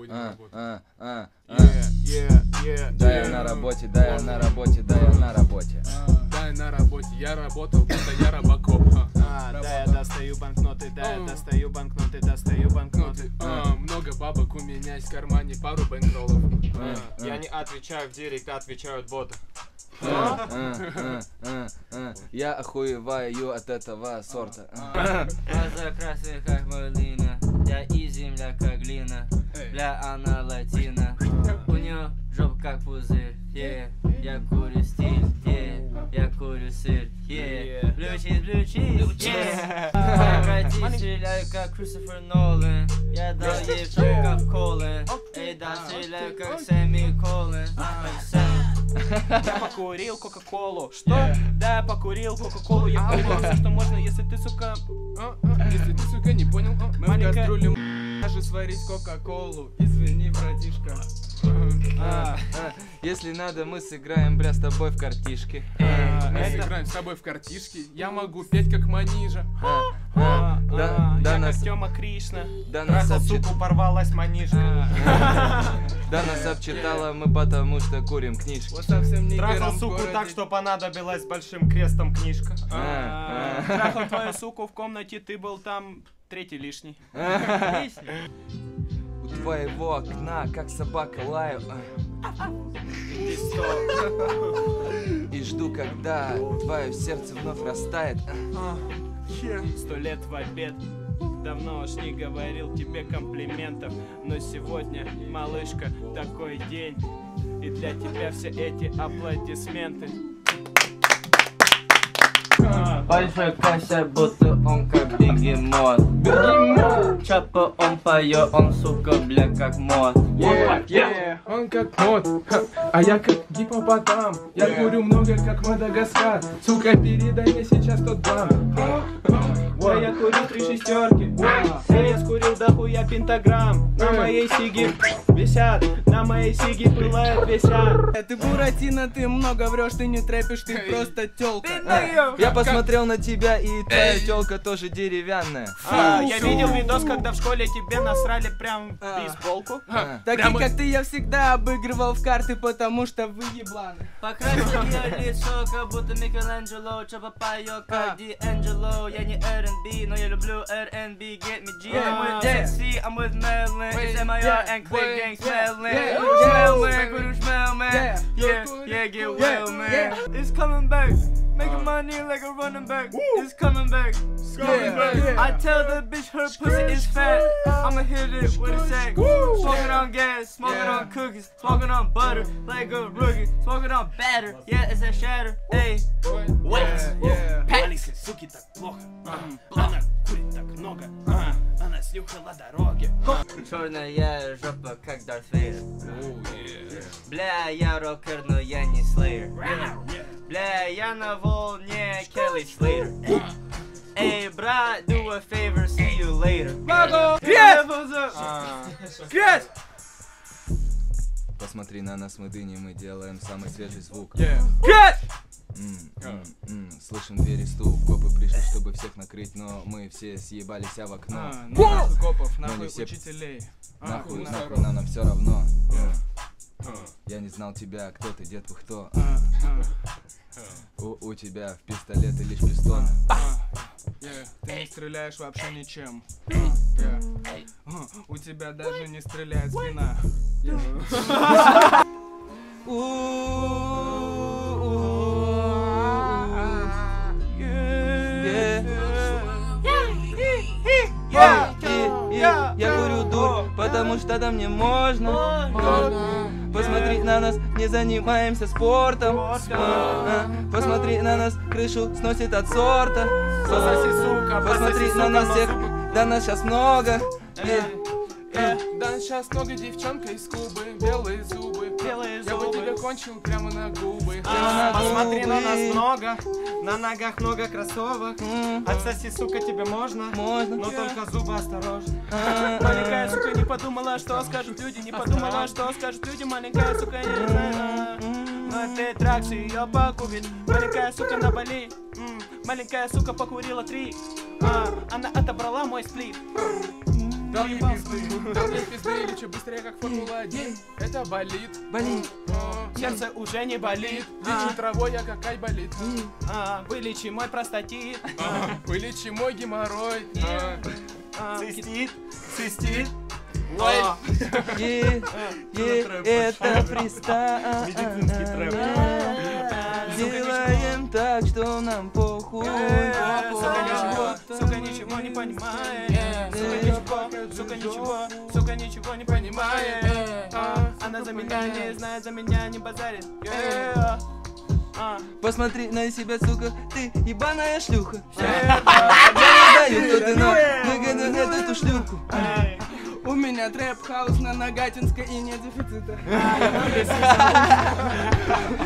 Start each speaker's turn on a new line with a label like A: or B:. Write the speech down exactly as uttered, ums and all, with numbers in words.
A: сегодня на работу.
B: А, а, а.
A: Yeah, yeah, yeah,
B: Да, я
A: yeah.
B: на работе, да, я на работе, да, я на работе.
A: Да, я на работе, я работал, будто я робокоп.
C: А, да, я достаю банкноты, да, я достаю банкноты, достаю банкноты.
A: А, много бабок у меня есть в кармане, пару бэнкроллов.
C: Я не отвечаю в директ, отвечают боты.
B: А, а, а, а, а. Я охуеваю от этого сорта.
D: Глаза красные, как малина. Я и земля, как глина. Бля, она латина. У нее жопа, как пузырь. Yeah. Я курю стиль, yeah. Я курю сыр, yeah. Blue cheese, blue cheese, yeah. Прекрати, стреляю, как Кристофер Нолан. Я дал ей в шапку, как в Колин. Эй, да, стреляю, как Сэмми Колин.
C: Я покурил кока-колу. Что? Да, я покурил кока-колу. Я курил все, что можно, если ты, сука...
A: Если ты, сука, не понял,
E: Мы в кастрюле даже сварить кока-колу. Извини, братишка.
B: А, а. Если надо, мы сыграем, бля, с тобой в картишки.
A: Мы сыграем с тобой в картишки. Я могу петь, как Манижа.
B: А, а. Да, да,
C: Я
B: нас,
C: как Тёма Кришна.
B: да, нас
C: Трахал
B: обчит-
C: суку, порвалась манишка.
B: да, нас обчитала мы, потому что курим книжки.
E: Вот совсем не
C: Трахал суку так, что понадобилась большим крестом книжка.
B: А, а.
C: Трахал твою суку в комнате, ты был там третий лишний.
B: У твоего окна, как собака, лаю. И жду, когда твое сердце вновь растает.
C: Сто лет в обед. Давно уж не говорил тебе комплиментов, но сегодня, малышка, такой день, и для тебя все эти аплодисменты.
D: Большой Кася, будто он как бегемот. Чапа он поет, он, сука, бля, как мод.
A: Yeah, yeah. Он как мод, ха, а я как гипопотам. Я курю много, как Мадагаскар. Сука, передай мне сейчас тот план.
C: Ой, я курю три шестерки. Эй, я скурил дохуя пентаграмм. На моей сиге висят, на моей сиге пылают висят.
E: Ты Буратино, ты много врешь, ты не трэпишь, ты просто тёлка.
B: Я посмотрел на тебя, и твоя тёлка тоже деревянная.
C: А, я видел видос, когда в школе тебе насрали прям в бейсболку.
B: А.
E: Такие, как ты, я всегда обыгрывал в карты, потому что вы ебланы.
D: Покрасил я лицо, как будто Микеланджело. Чапа поет, как Диэнджело. Я не эр энд би, но я люблю эр энд би. Get me G, I'm with Jay-Z, I'm with Melon. It's эм ай ар and Click Gang smelling. Smell man, курю smell man. Yeah, yeah, get well man. It's coming back. Making money like a running back. It's coming back. It's coming back. I tell the bitch her pussy is fat. I'ma hit it with a sack. Smoking on gas, smoking on cookies, smoking on butter like a rookie, smoking on batter. Yeah, it's a shatter. Hey, wait.
C: Алисе, суки, так плохо. Она курит так много. Она снюхала дороги.
D: Черная жопа, как Дарт Вейдер. Бля, я рокер, но я не слеер. Бля, я на волне Келли Слейтер. Эй, брат, do a favor, see you later.
E: Грязь!
B: Посмотри на нас, мы дыни, мы делаем самый свежий звук.
E: Грязь!
B: М, м, м. Слышим двери стук, копы пришли, чтобы всех накрыть, но мы все съебались в окно.
E: Нахуй копов,
B: не
E: нахуй
B: все-
E: учителей.
B: Нахуй, нахуй, нам, нам все равно. Я не знал тебя, кто ты, дед, вы кто? У, у тебя в пистолеты лишь пистон.
E: Ты не стреляешь вообще ничем. Yeah. У тебя даже не стреляет спина.
B: Я курю дурь, потому что там мне можно. Посмотри на нас, не занимаемся спортом. А, Посмотри на нас, крышу сносит от сорта.
C: Пососи, сука,
B: Посмотри
C: пососи,
B: на
C: сука,
B: нас
C: но
B: всех,
C: сука.
B: да нас сейчас много.
A: Да, сейчас много девчонка из Кубы, белые зубы.
C: Белые
A: Я бы
C: зубы.
A: тебя кончил прямо на губы.
C: А,
B: на
C: Посмотри на нас
B: губы.
C: много, на ногах много кроссовок. Отсоси, сука, тебе можно,
B: Можно.
C: но только зубы осторожно.
B: А,
C: Маленькая сука не подумала, что скажут люди, не подумала, что скажут люди. Маленькая сука не знает, но ты тракси ее погубит. Маленькая сука на Бали, м, маленькая сука покурила три. А, Она отобрала мой сплит.
A: Дал ей пизды, дал ей пизды, лечу быстрее, как Формула один. Это болит,
B: Болит,
A: а,
C: Сердце уже не болит.
A: лечу травой, я как болит.
C: А, Вылечи мой простатит.
A: А, Вылечи мой геморрой. А,
C: А,
D: Цистит, цистит.
A: Ой,
B: е, е, это фристайл.
D: Медицинский трэп.
B: Делаем так, что нам похуй.
C: э, Сука ничего, сука ничего не понимает. Сука ничего, сука ничего, сука ничего не понимает. А, Она за меня не знает, за меня не базарит. Yeah. А,
B: Посмотри на себя, сука, ты ебаная шлюха. Я не знаю, кто ты, но выгони эту шлюху.
C: эй.
E: У меня трэп-хаус на Нагатинской и нет дефицита.